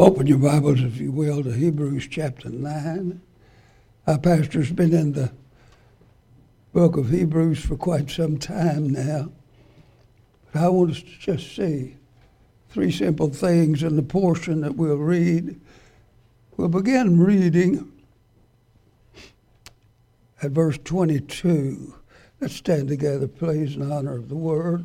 Open your Bibles, if you will, to Hebrews chapter 9. Our pastor's been in the book of Hebrews for quite some time now. But I want us to just see three simple things in the portion that we'll read. We'll begin reading at verse 22. Let's stand together, please, in honor of the word.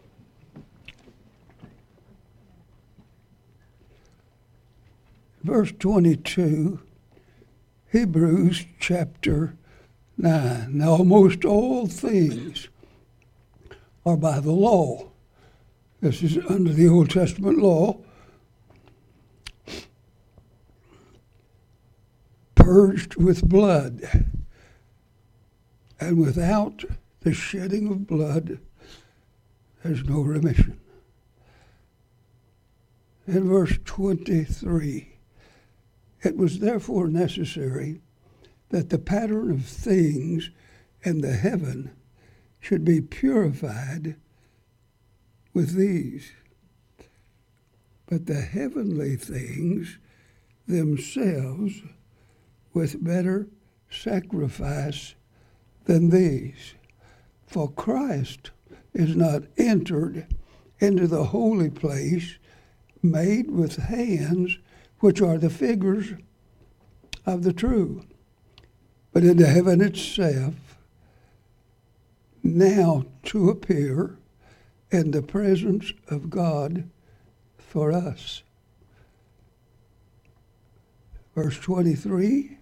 Verse 22, Hebrews chapter 9. Now, almost all things are by the law. This is under the Old Testament law. Purged with blood. And without the shedding of blood, there's no remission. In verse 23, it was therefore necessary that the pattern of things in the heaven should be purified with these. But the heavenly things themselves with better sacrifice than these. For Christ is not entered into the holy place made with hands, which are the figures of the true, but into heaven itself, now to appear in the presence of God for us. Verse 23,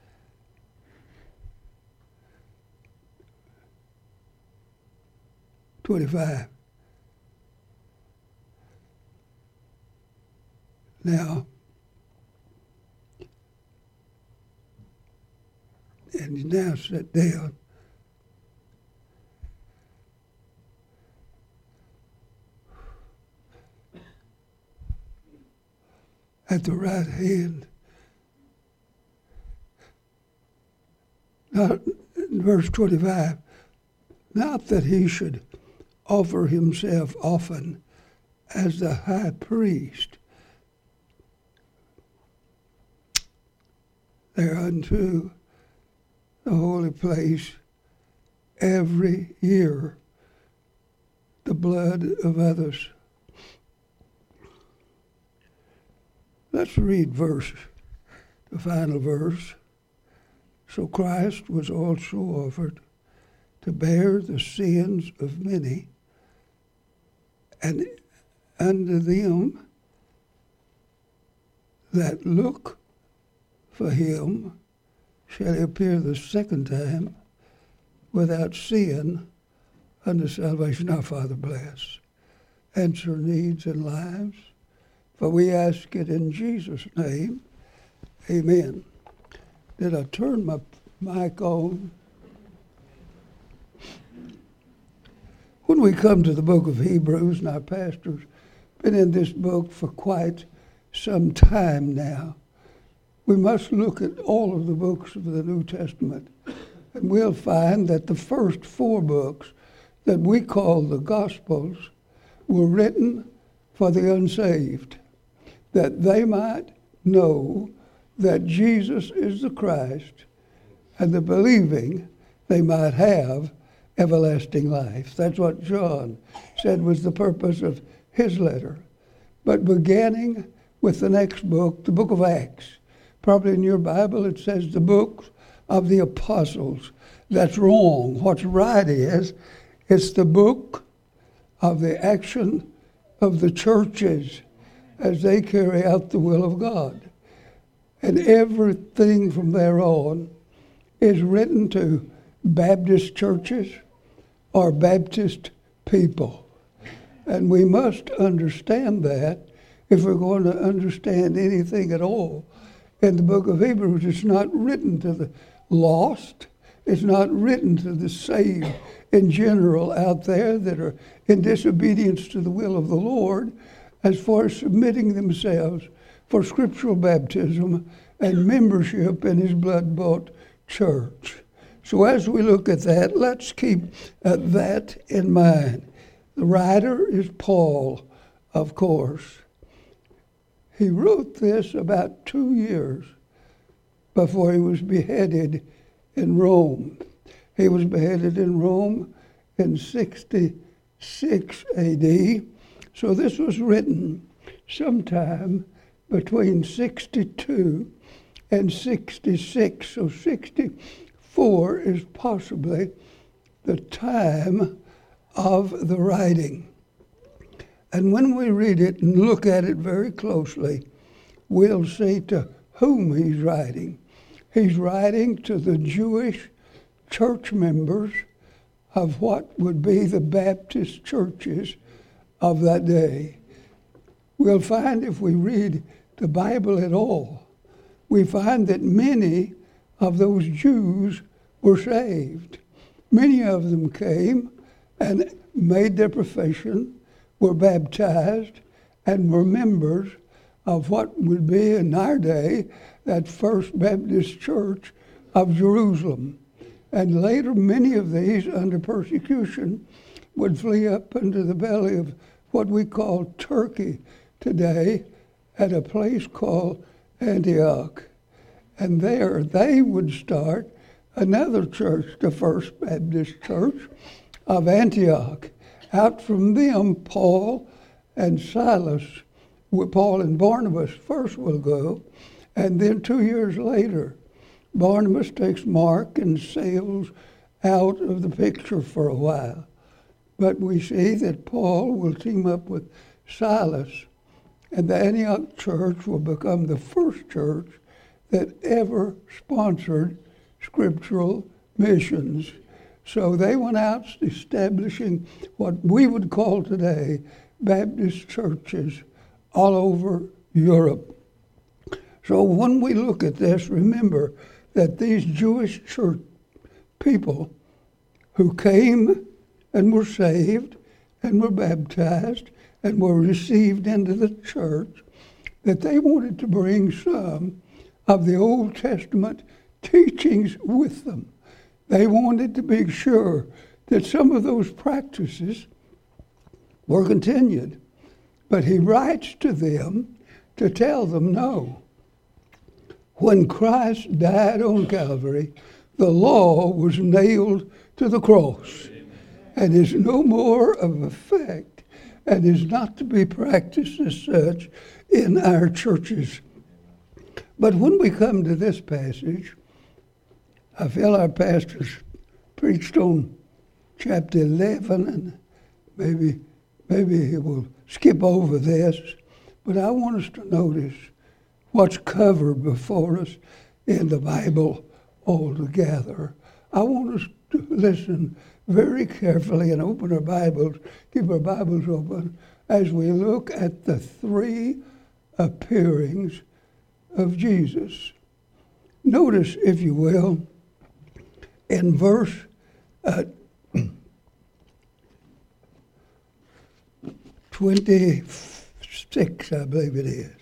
Now, and he now sat down. At the right hand. Now, in verse 25, not that he should offer himself often as the high priest thereunto the holy place every year, the blood of others. Let's read the final verse. So Christ was also offered to bear the sins of many, and unto them that look for him shall he appear the second time without sin unto salvation. Our Father bless. Answer needs and lives, for we ask it in Jesus' name. Amen. Did I turn my mic on? When we come to the book of Hebrews, and our pastor's been in this book for quite some time now, we must look at all of the books of the New Testament, and we'll find that the first four books that we call the Gospels were written for the unsaved, that they might know that Jesus is the Christ, and the believing they might have everlasting life. That's what John said was the purpose of his letter. But beginning with the next book, the book of Acts, probably in your Bible it says the book of the apostles. That's wrong. What's right is it's the book of the action of the churches as they carry out the will of God. And everything from there on is written to Baptist churches or Baptist people. And we must understand that if we're going to understand anything at all. In the book of Hebrews, it's not written to the lost. It's not written to the saved in general out there that are in disobedience to the will of the Lord as far as submitting themselves for scriptural baptism and membership in his blood-bought church. So as we look at that, let's keep that in mind. The writer is Paul, of course. He wrote this about 2 years before he was beheaded in Rome. He was beheaded in Rome in 66 A.D., so this was written sometime between 62 and 66. So 64 is possibly the time of the writing. And when we read it and look at it very closely, we'll see to whom he's writing. He's writing to the Jewish church members of what would be the Baptist churches of that day. We'll find if we read the Bible at all, we find that many of those Jews were saved. Many of them came and made their profession, were baptized, and were members of what would be in our day that First Baptist Church of Jerusalem. And later, many of these, under persecution, would flee up into the belly of what we call Turkey today at a place called Antioch. And there they would start another church, the First Baptist Church of Antioch. Out from them, Paul and Barnabas first will go, and then 2 years later, Barnabas takes Mark and sails out of the picture for a while. But we see that Paul will team up with Silas, and the Antioch church will become the first church that ever sponsored scriptural missions. So they went out establishing what we would call today Baptist churches all over Europe. So when we look at this, remember that these Jewish church people who came and were saved and were baptized and were received into the church, that they wanted to bring some of the Old Testament teachings with them. They wanted to be sure that some of those practices were continued. But he writes to them to tell them no. When Christ died on Calvary, the law was nailed to the cross and is no more of effect and is not to be practiced as such in our churches. But when we come to this passage, I feel our pastors preached on chapter 11, and maybe he will skip over this, but I want us to notice what's covered before us in the Bible altogether. I want us to listen very carefully and open our Bibles, keep our Bibles open, as we look at the three appearings of Jesus. Notice, if you will, in verse 26, I believe it is.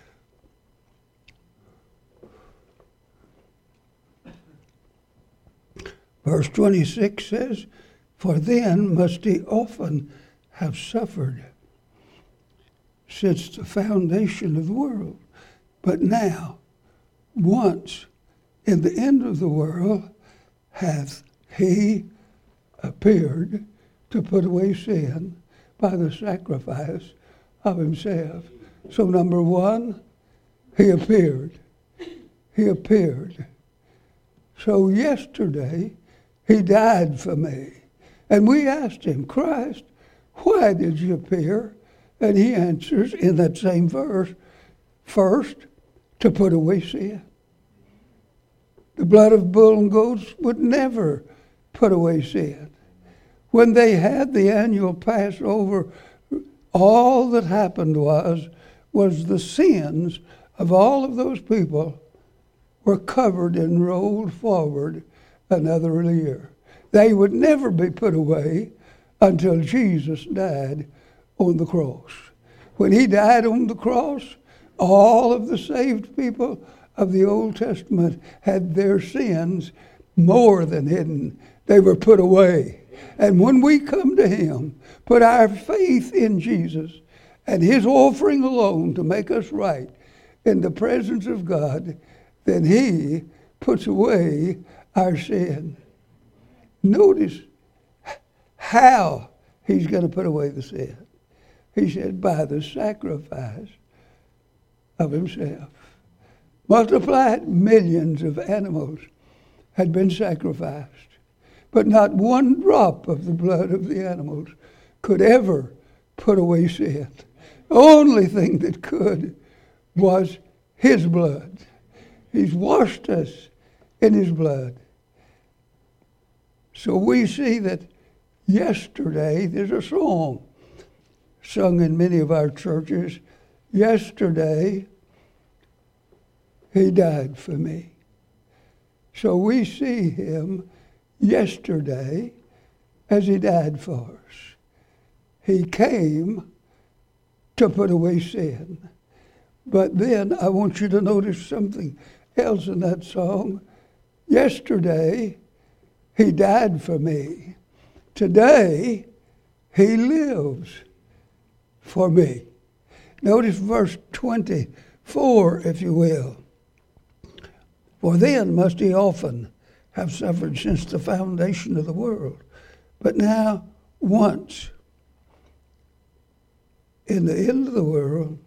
Verse 26 says, "For then must he often have suffered since the foundation of the world. But now, once in the end of the world, hath he appeared to put away sin by the sacrifice of himself." So number one, he appeared. He appeared. So yesterday, he died for me. And we asked him, "Christ, why did you appear?" And he answers in that same verse, first, to put away sin. The blood of bull and goats would never put away sin. When they had the annual Passover, all that happened was the sins of all of those people were covered and rolled forward another year. They would never be put away until Jesus died on the cross. When he died on the cross, all of the saved people of the Old Testament had their sins more than hidden. They were put away. And when we come to him, put our faith in Jesus, and his offering alone to make us right in the presence of God, then he puts away our sin. Notice how he's going to put away the sin. He said, by the sacrifice of himself. Multiplied, millions of animals had been sacrificed, but not one drop of the blood of the animals could ever put away sin. The only thing that could was his blood. He's washed us in his blood. So we see that yesterday, there's a song sung in many of our churches, yesterday he died for me. So we see him yesterday as he died for us. He came to put away sin. But then I want you to notice something else in that song. Yesterday, he died for me. Today, he lives for me. Notice verse 24, if you will. For then must he often have suffered since the foundation of the world. But now, once, in the end of the world,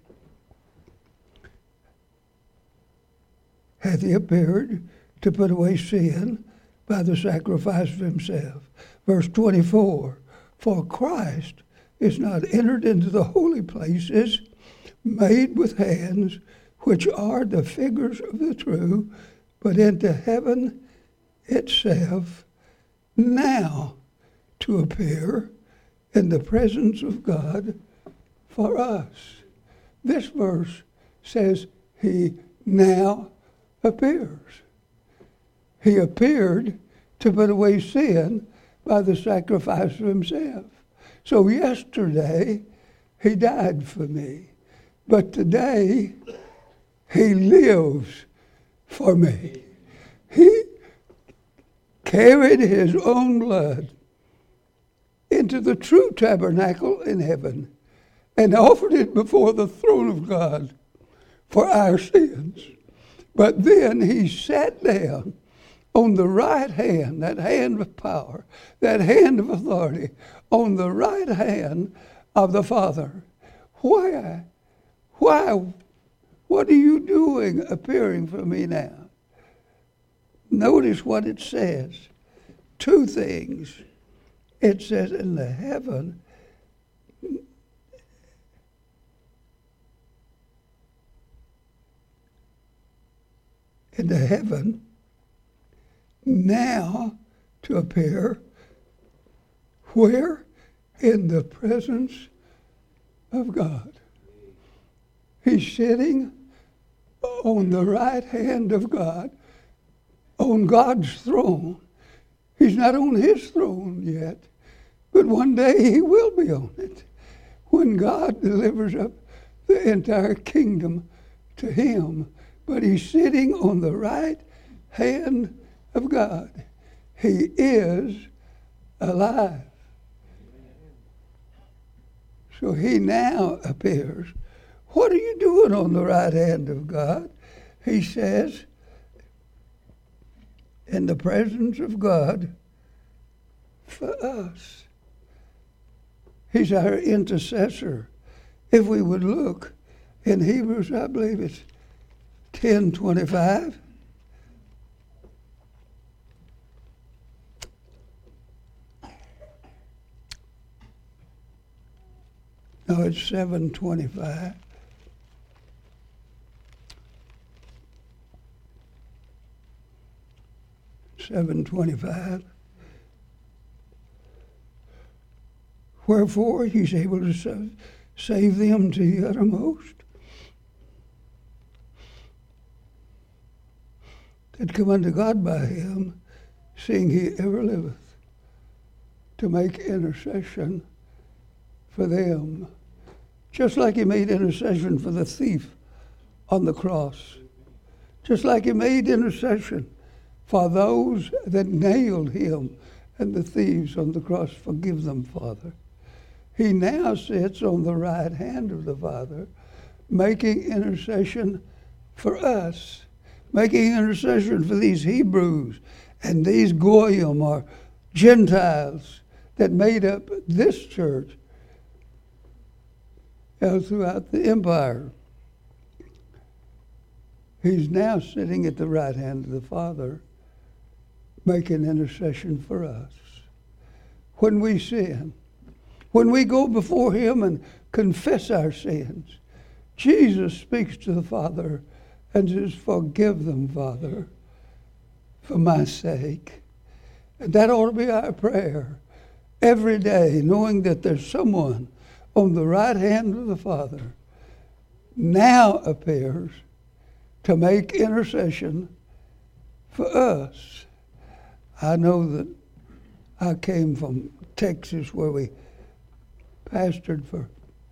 hath he appeared to put away sin by the sacrifice of himself. Verse 24, for Christ is not entered into the holy places made with hands, which are the figures of the true, but into heaven itself, now to appear in the presence of God for us. This verse says he now appears. He appeared to put away sin by the sacrifice of himself. So yesterday, he died for me. But today, he lives for me. He carried his own blood into the true tabernacle in heaven and offered it before the throne of God for our sins. But then he sat down on the right hand, that hand of power, that hand of authority, on the right hand of the Father. Why? What are you doing appearing for me now? Notice what it says. Two things. It says in the heaven, now to appear where? In the presence of God. He's sitting on the right hand of God, on God's throne. He's not on his throne yet, but one day he will be on it when God delivers up the entire kingdom to him. But he's sitting on the right hand of God. He is alive. So he now appears. What are you doing on the right hand of God? He says, in the presence of God for us. He's our intercessor. If we would look in Hebrews, I believe it's 10:25. No, it's 7:25. Wherefore he's able to save them to the uttermost that come unto God by him, seeing he ever liveth, to make intercession for them. Just like he made intercession for the thief on the cross. Just like he made intercession for those that nailed him and the thieves on the cross. Forgive them, Father. He now sits on the right hand of the Father, making intercession for us, making intercession for these Hebrews and these Goyim, or Gentiles, that made up this church throughout the empire. He's now sitting at the right hand of the Father, making intercession for us. When we sin, when we go before Him and confess our sins, Jesus speaks to the Father and says, "Forgive them, Father, for my sake." And that ought to be our prayer every day, knowing that there's someone on the right hand of the Father now appears to make intercession for us. I know that I came from Texas, where we pastored for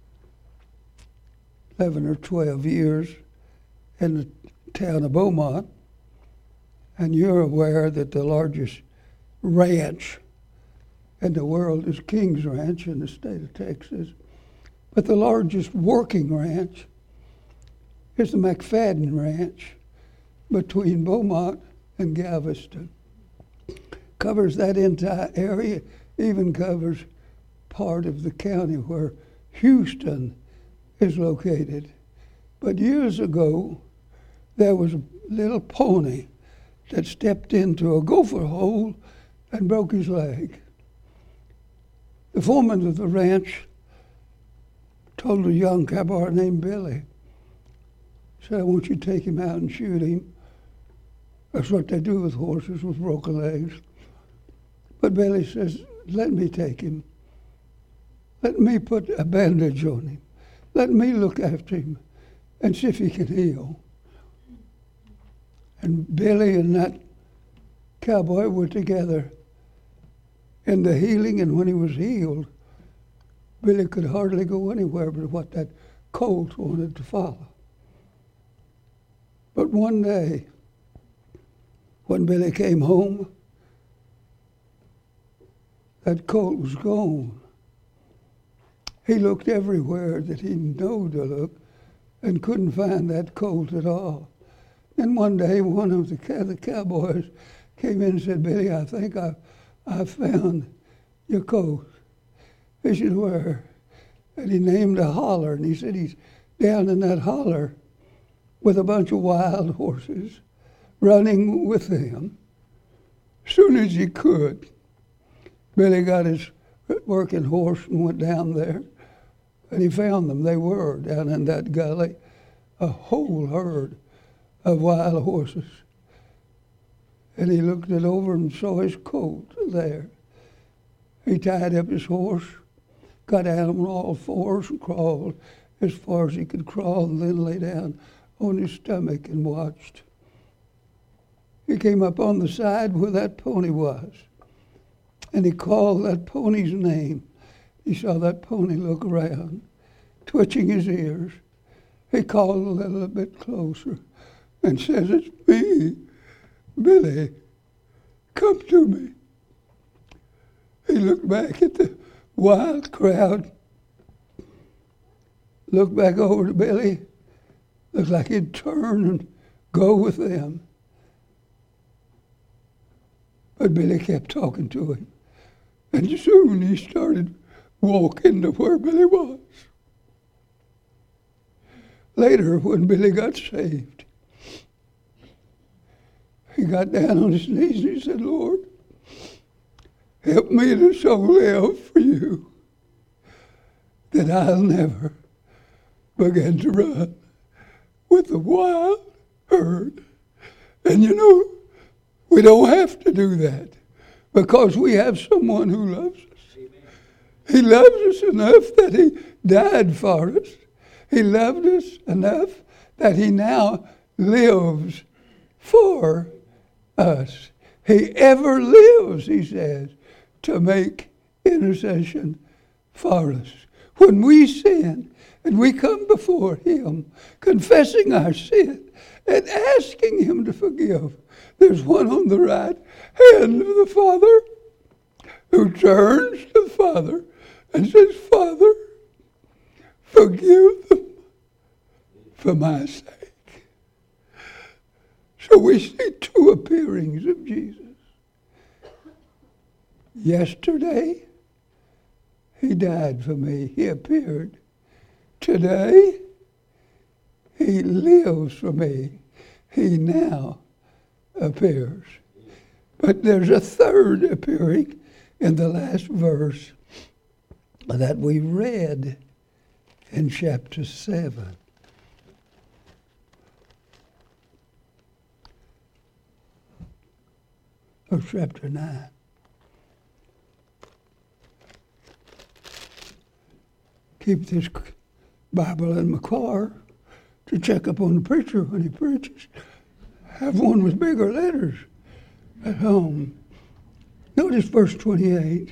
11 or 12 years in the town of Beaumont, and you're aware that the largest ranch in the world is King's Ranch in the state of Texas, but the largest working ranch is the McFadden Ranch between Beaumont and Galveston. Covers that entire area, even covers part of the county where Houston is located. But years ago, there was a little pony that stepped into a gopher hole and broke his leg. The foreman of the ranch told a young cowboy named Billy, said, "I want you to take him out and shoot him." That's what they do with horses with broken legs. But Billy says, "Let me take him. Let me put a bandage on him. Let me look after him and see if he can heal." And Billy and that cowboy were together in the healing, and when he was healed, Billy could hardly go anywhere but what that colt wanted to follow. But one day, when Billy came home, that colt was gone. He looked everywhere that he knew to look and couldn't find that colt at all. Then one day, one of the cowboys came in and said, "Billy, I think I found your colt." He said, "Where?" And he named a holler, and he said he's down in that holler with a bunch of wild horses running with him. As soon as he could, Billy got his working horse and went down there, and he found them. They were down in that gully, a whole herd of wild horses. And he looked it over and saw his colt there. He tied up his horse, got out on all fours and crawled as far as he could crawl, and then lay down on his stomach and watched. He came up on the side where that pony was, and he called that pony's name. He saw that pony look around, twitching his ears. He called a little bit closer and says, "It's me, Billy, come to me." He looked back at the wild crowd, looked back over to Billy, looked like he'd turn and go with them. But Billy kept talking to him, and soon he started walking to where Billy was. Later, when Billy got saved, he got down on his knees and he said, "Lord, help me to so live for you that I'll never begin to run with the wild herd." And you know, we don't have to do that because we have someone who loves us. Amen. He loves us enough that he died for us. He loved us enough that he now lives for us. He ever lives, he says, to make intercession for us. When we sin and we come before him, confessing our sin and asking him to forgive, there's one on the right hand of the Father who turns to the Father and says, Father, forgive them for my sake. So we see two appearings of Jesus. Yesterday, he died for me. He appeared. Today, he lives for me. He now appears. But there's a third appearing in the last verse that we read in chapter 7. Or chapter 9. Keep this Bible in my car to check up on the preacher when he preaches. Have one with bigger letters at home. Notice verse 28.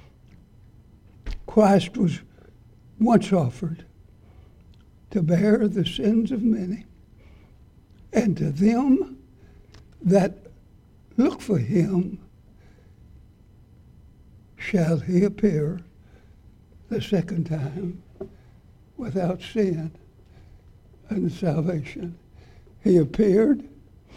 Christ was once offered to bear the sins of many, and to them that look for him shall he appear the second time without sin and salvation. He appeared.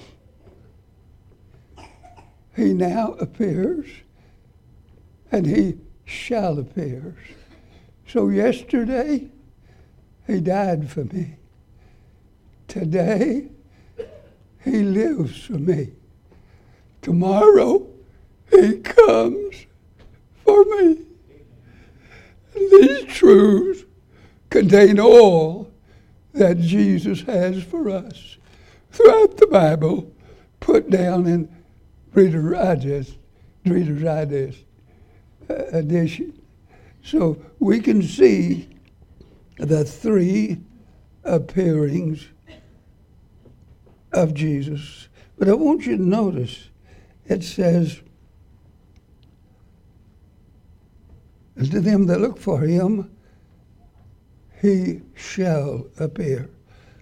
He now appears, and he shall appear. So yesterday, he died for me. Today, he lives for me. Tomorrow, he comes for me. And these truths contain all that Jesus has for us throughout the Bible, put down in Reader's Digest edition. So we can see the three appearings of Jesus. But I want you to notice, it says, to them that look for him, he shall appear.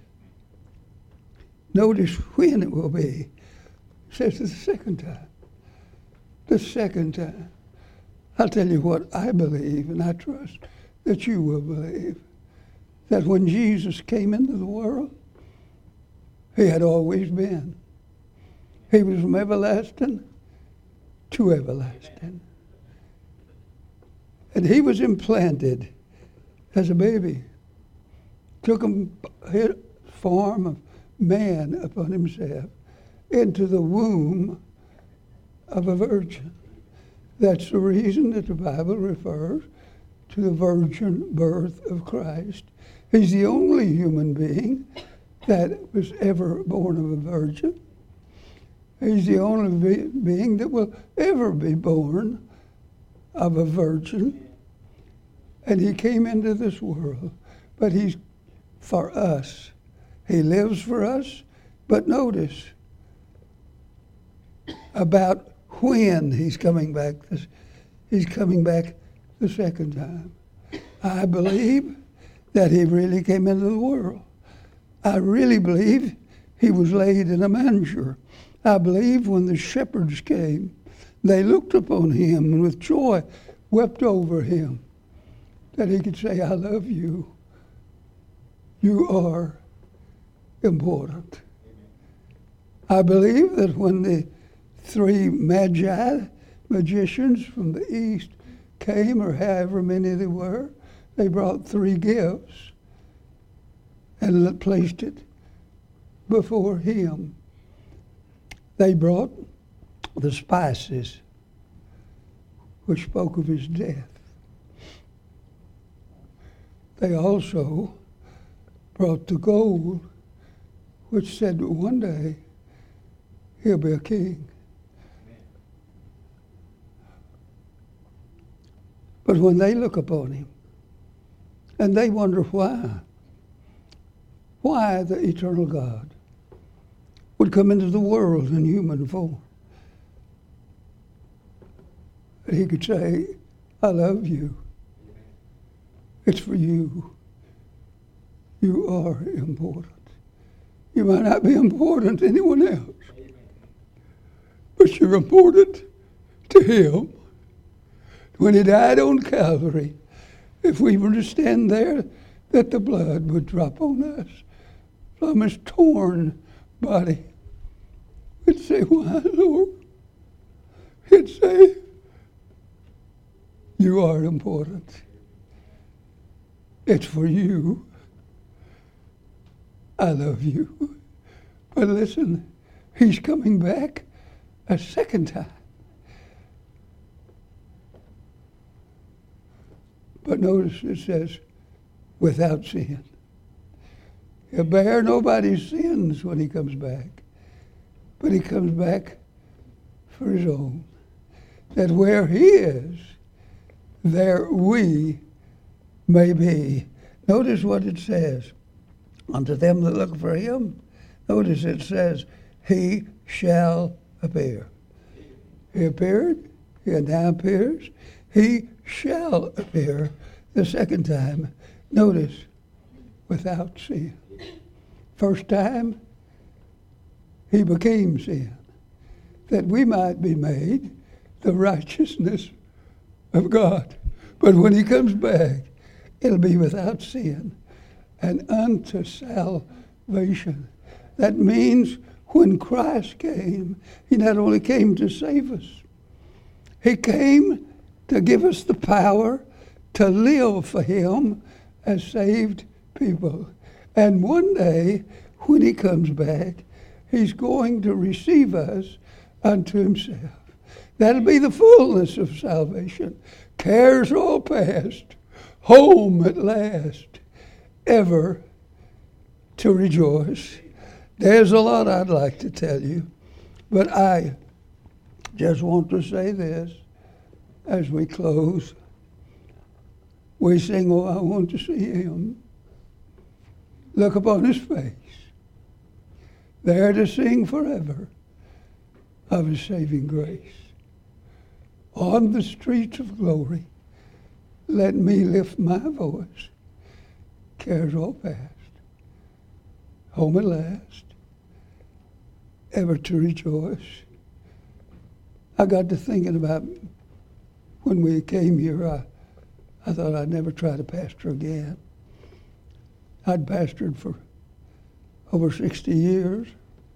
Notice when it will be. It says the second time. The second time. I'll tell you what I believe, and I trust that you will believe, that when Jesus came into the world, he had always been. He was from everlasting to everlasting. And he was implanted as a baby. Took him form of man upon himself into the womb of a virgin. That's the reason that the Bible refers to the virgin birth of Christ. He's the only human being that was ever born of a virgin. He's the only being that will ever be born of a virgin. And he came into this world. But he's for us. He lives for us. But notice about when he's coming back. He's coming back the second time. I believe that he really came into the world. I really believe he was laid in a manger. I believe when the shepherds came, they looked upon him and with joy wept over him, that he could say, I love you. You are important. I believe that when the three magicians from the east came, or however many they were, they brought three gifts and placed it before him. They brought the spices, which spoke of his death. They also brought the gold, which said that one day he'll be a king. But when they look upon him, and they wonder why the eternal God would come into the world in human form, he could say, I love you. It's for you. You are important. You might not be important to anyone else, but you're important to him. When he died on Calvary, if we were to stand there, that the blood would drop on us from his torn body. We'd say, why, Lord? He'd say, you are important. It's for you. I love you. But listen, he's coming back a second time. But notice it says, without sin. He'll bear nobody's sins when he comes back. But he comes back for his own. That where he is, there we may be. Notice what it says. Unto them that look for him, notice it says, he shall appear. He appeared, he now appears, he shall appear the second time. Notice, without sin. First time, he became sin, that we might be made the righteousness of God. But when he comes back, it'll be without sin and unto salvation. That means when Christ came, he not only came to save us, he came to give us the power to live for him as saved people. And one day, when he comes back, he's going to receive us unto himself. That'll be the fullness of salvation. Cares all past, home at last, ever to rejoice. There's a lot I'd like to tell you, but I just want to say this as we close. We sing, oh, I want to see him. Look upon his face, there to sing forever of his saving grace. On the streets of glory, let me lift my voice. Cares all past, home at last, ever to rejoice. I got to thinking about when we came here, I thought I'd never try to pastor again. I'd pastored for over 60 years.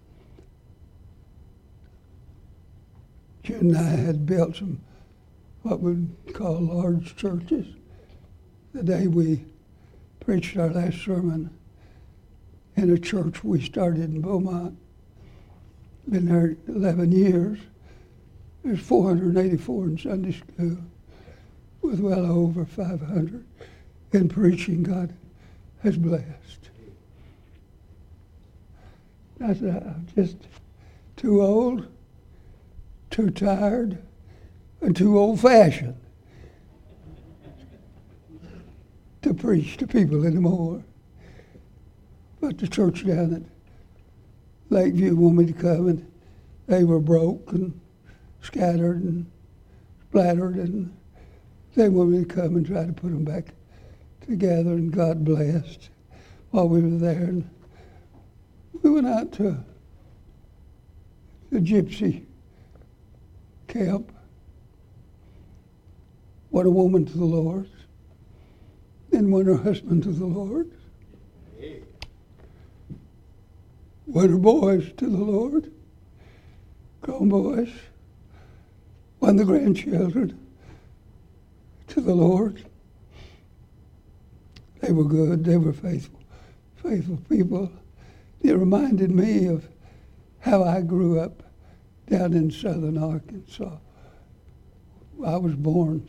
Jen and I had built some what we'd call large churches. The day we preached our last sermon in a church we started in Beaumont, been there 11 years. There's 484 in Sunday school, with well over 500 in preaching. God has blessed. I said, I'm just too old, too tired, and too old-fashioned to preach to people anymore. But the church down at Lakeview wanted me to come, and they were broke and scattered and splattered, and they wanted me to come and try to put them back together, and God blessed while we were there. And we went out to the gypsy camp. Won a woman to the Lord, and won her husband to the Lord. Won her boys to the Lord, grown boys. Won the grandchildren to the Lord. They were good, they were faithful people. It reminded me of how I grew up down in southern Arkansas. I was born,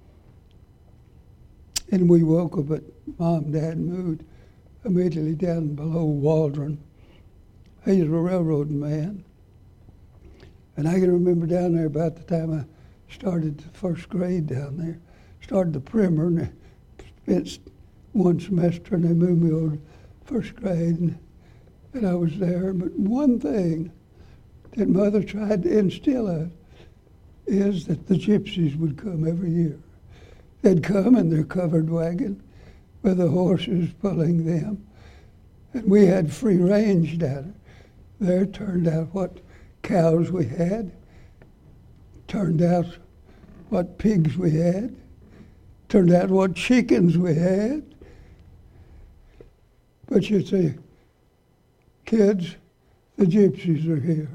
and we woke up at Mom and Dad moved immediately down below Waldron. He's a railroad man. And I can remember down there about the time I started the first grade down there. Started the primer, and I spent one semester, and they moved me over to first grade, and I was there. But one thing that Mother tried to instill us is that the gypsies would come every year. They'd come in their covered wagon with the horses pulling them. And we had free range down there. Turned out what cows we had, turned out what pigs we had, Turned out what chickens we had. But you see, kids, the gypsies are here.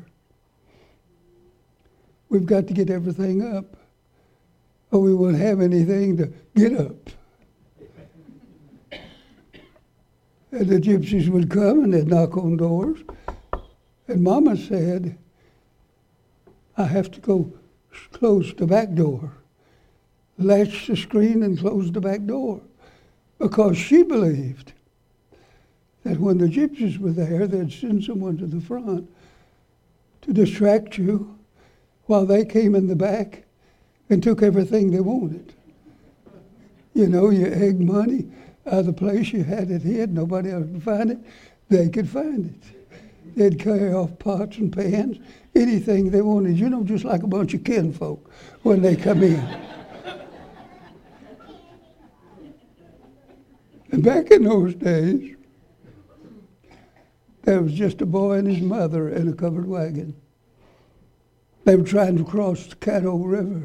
We've got to get everything up, or we won't have anything to get up. And the gypsies would come and they'd knock on doors. And Mama said, I have to go close the back door, latch the screen and close the back door, because she believed that when the gypsies were there, they'd send someone to the front to distract you while they came in the back and took everything they wanted. You know, you egged money out of the place, you had it hid, nobody else could find it, they could find it. They'd carry off pots and pans, anything they wanted, you know, just like a bunch of kinfolk when they come in. And back in those days, there was just a boy and his mother in a covered wagon. They were trying to cross the Caddo River.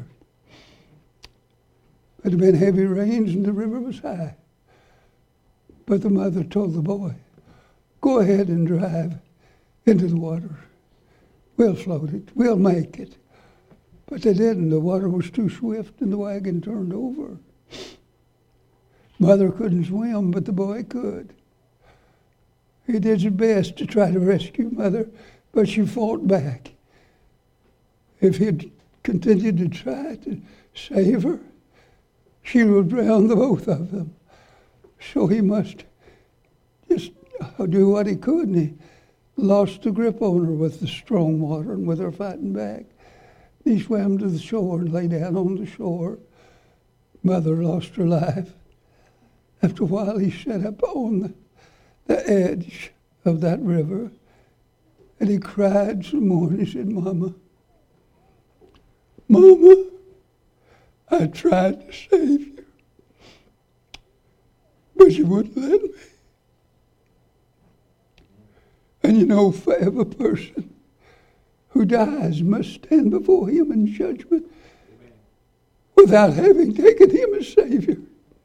It had been heavy rains and the river was high. But the mother told the boy, go ahead and drive into the water. We'll float it. We'll make it. But they didn't. The water was too swift and the wagon turned over. Mother couldn't swim, but the boy could. He did his best to try to rescue Mother, but she fought back. If he'd continued to try to save her, she would drown the both of them. So he must just do what he could, and he lost the grip on her with the strong water and with her fighting back. He swam to the shore and lay down on the shore. Mother lost her life. After a while, he sat up on the edge of that river, and he cried some more, and he said, Mama, I tried to save you, but you wouldn't let me. And you know, for every person who dies must stand before him in judgment without having taken him as Savior.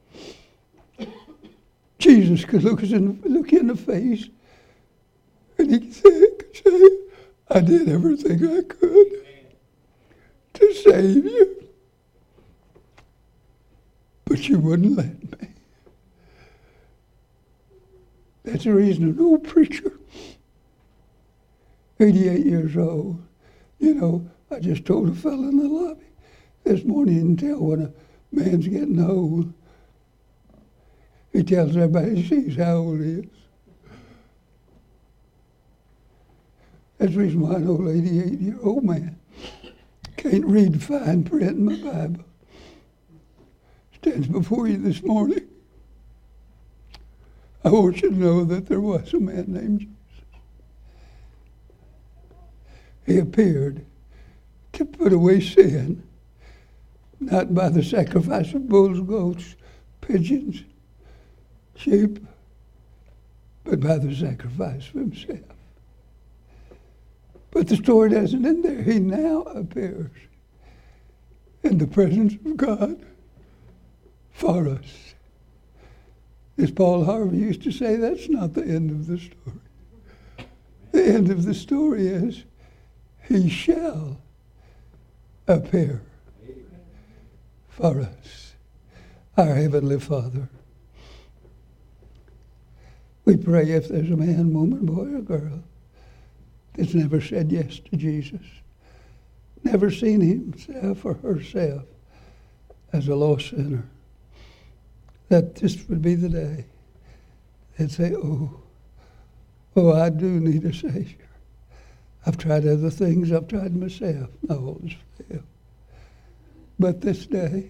Jesus could look you in the face, and he could say, I did everything I could to save you, but you wouldn't let me. That's the reason an old preacher, 88 years old, you know, I just told a fellow in the lobby this morning, you can tell when a man's getting old. He tells everybody he sees how old he is. That's the reason why an old 88-year-old man can't read fine print in my Bible. Stands before you this morning. I want you to know that there was a man named Jesus. He appeared to put away sin, not by the sacrifice of bulls, goats, pigeons, sheep, but by the sacrifice of himself. But the story doesn't end there. He now appears in the presence of God for us. As Paul Harvey used to say, that's not the end of the story. The end of the story is he shall appear for us. Our Heavenly Father, we pray if there's a man, woman, boy, or girl that's never said yes to Jesus, never seen himself or herself as a lost sinner, that this would be the day they'd say, oh, I do need a Savior. I've tried other things, I've tried myself. No, it's failed. But this day,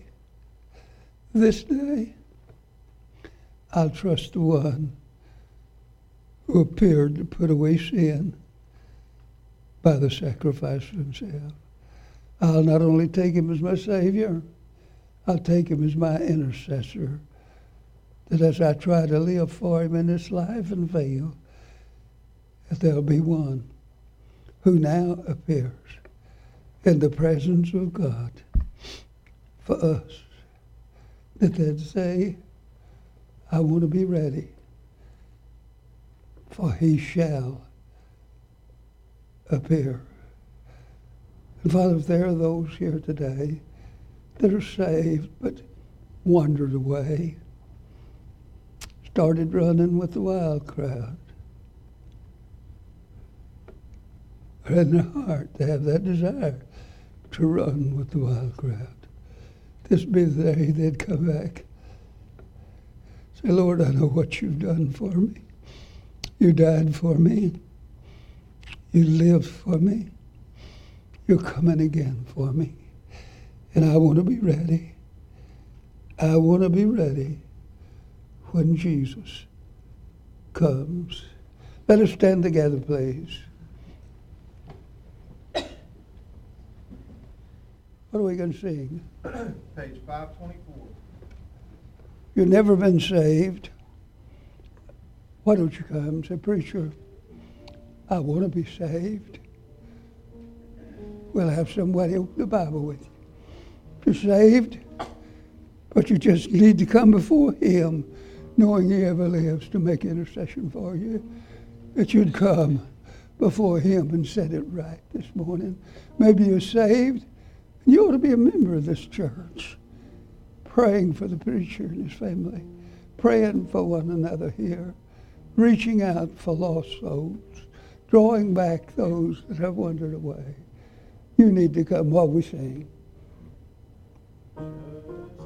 I'll trust the one who appeared to put away sin by the sacrifice of himself. I'll not only take him as my Savior, I'll take him as my intercessor, that as I try to live for him in this life and fail, that there'll be one who now appears in the presence of God for us that they'd say, I want to be ready, for he shall appear. And Father, if there are those here today that are saved but wandered away, started running with the wild crowd, or in their heart they have that desire to run with the wild crowd, this be the day they'd come back. Say, Lord, I know what you've done for me. You died for me. You lived for me. You're coming again for me. And I want to be ready. I want to be ready when Jesus comes. Let us stand together, please. What are we going to sing? Page 524. You've never been saved. Why don't you come and say, preacher, I want to be saved. We'll have somebody open the Bible with you. You're saved, but you just need to come before him, knowing he ever lives to make intercession for you, that you'd come before him and set it right this morning. Maybe you're saved, and you ought to be a member of this church, praying for the preacher and his family, praying for one another here, reaching out for lost souls, drawing back those that have wandered away. You need to come while we sing.